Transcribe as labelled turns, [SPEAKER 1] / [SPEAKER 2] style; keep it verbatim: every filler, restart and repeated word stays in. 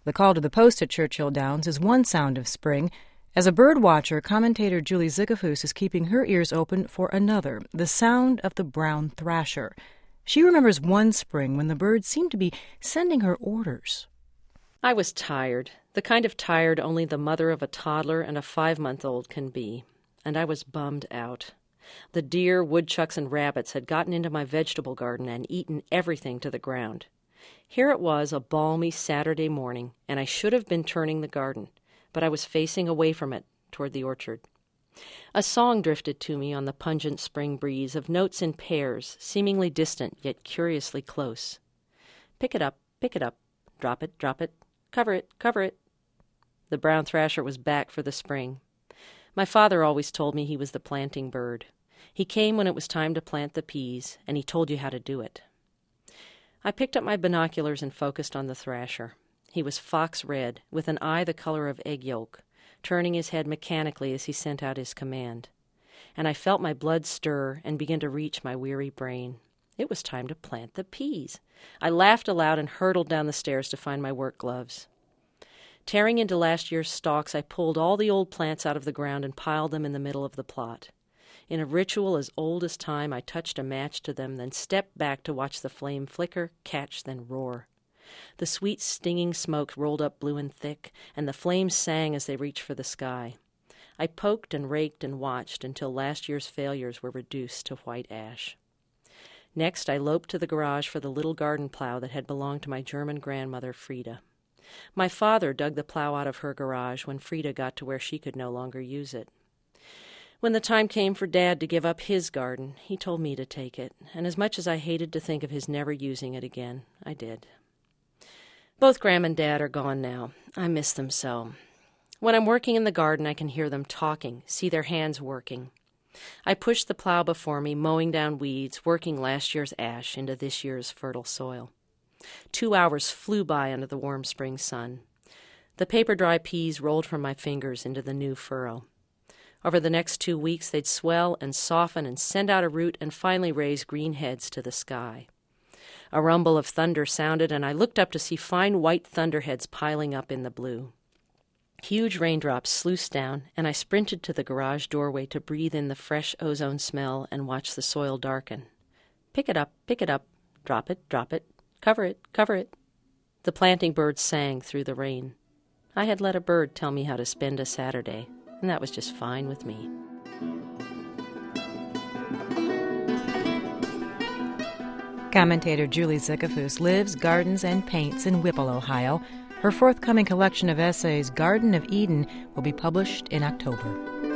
[SPEAKER 1] The call to the post at Churchill Downs is one sound of spring. As a bird watcher, commentator Julie Zickafoose is keeping her ears open for another, the sound of the brown thrasher. She remembers one spring when the bird seemed to be sending her orders.
[SPEAKER 2] I was tired, the kind of tired only the mother of a toddler and a five-month-old can be, and I was bummed out. The deer, woodchucks, and rabbits had gotten into my vegetable garden and eaten everything to the ground. Here it was, a balmy Saturday morning, and I should have been turning the garden, but I was facing away from it, toward the orchard. A song drifted to me on the pungent spring breeze of notes in pairs, seemingly distant yet curiously close. Pick it up, pick it up, drop it, drop it, cover it, cover it. The brown thrasher was back for the spring. My father always told me he was the planting bird. He came when it was time to plant the peas, and he told you how to do it. I picked up my binoculars and focused on the thrasher. He was fox red, with an eye the color of egg yolk, turning his head mechanically as he sent out his command. And I felt my blood stir and begin to reach my weary brain. It was time to plant the peas. I laughed aloud and hurtled down the stairs to find my work gloves. Tearing into last year's stalks, I pulled all the old plants out of the ground and piled them in the middle of the plot. In a ritual as old as time, I touched a match to them, then stepped back to watch the flame flicker, catch, then roar. The sweet, stinging smoke rolled up blue and thick, and the flames sang as they reached for the sky. I poked and raked and watched until last year's failures were reduced to white ash. Next, I loped to the garage for the little garden plow that had belonged to my German grandmother, Frida. My father dug the plow out of her garage when Frida got to where she could no longer use it. When the time came for Dad to give up his garden, he told me to take it, and as much as I hated to think of his never using it again, I did. Both Gram and Dad are gone now. I miss them so. When I'm working in the garden, I can hear them talking, see their hands working. I push the plow before me, mowing down weeds, working last year's ash into this year's fertile soil. Two hours flew by under the warm spring sun. The paper-dry peas rolled from my fingers into the new furrow. Over the next two weeks, they'd swell and soften and send out a root and finally raise green heads to the sky. A rumble of thunder sounded, and I looked up to see fine white thunderheads piling up in the blue. Huge raindrops sluiced down, and I sprinted to the garage doorway to breathe in the fresh ozone smell and watch the soil darken. Pick it up, pick it up, drop it, drop it, cover it, cover it. The planting birds sang through the rain. I had let a bird tell me how to spend a Saturday, and that was just fine with me.
[SPEAKER 1] Commentator Julie Zickafoose lives, gardens, and paints in Whipple, Ohio. Her forthcoming collection of essays, Garden of Eden, will be published in October.